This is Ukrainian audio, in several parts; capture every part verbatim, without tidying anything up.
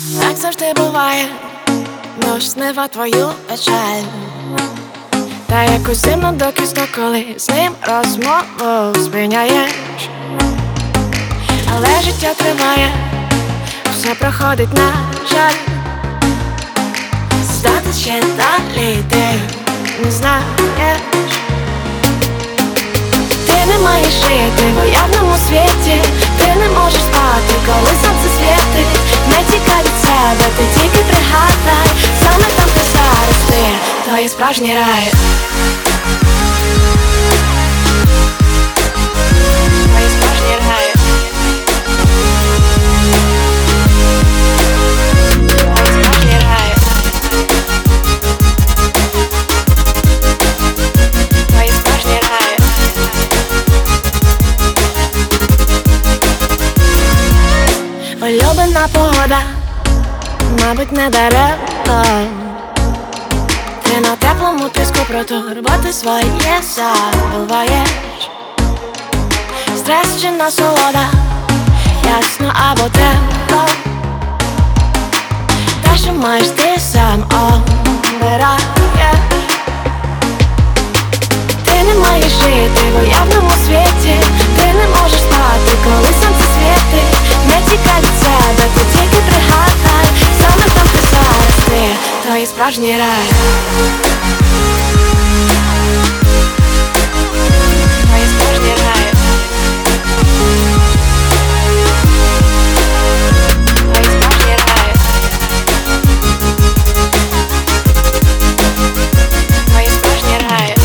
Так завжди буває, дощ знива твою печаль. Та якусь зимну до кисну, коли з ним розмову спиняєш. Але життя триває, все проходить, на жаль. Здати ще далі ти не знаєш. Ти не маєш жити в уявному світі. Ти не можеш спати, коли сонце світить. Не тікай від себе, ти тільки пригадай. Саме там ти зараз, ти твій справжній рай. Твій справжній рай. Твій справжній рай. Твій справжній рай. Улюблена погода, мабуть, не даремно. Ти на теплому тиску про турботи своє забуваєш. Стрес чи насолода, ясно або темно. Те, що маєш, ти сам обираєш. Ти не маєш жити в уявному світі. Ти не можеш спати, коли сонце світить. Не тікай від себе, ти тільки пригадай. Саме там ти зараз, ти твій справжній рай. Твій справжній рай. Твій справжній рай. Твій справжній рай.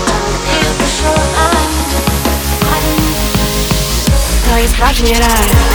Твій справжній рай.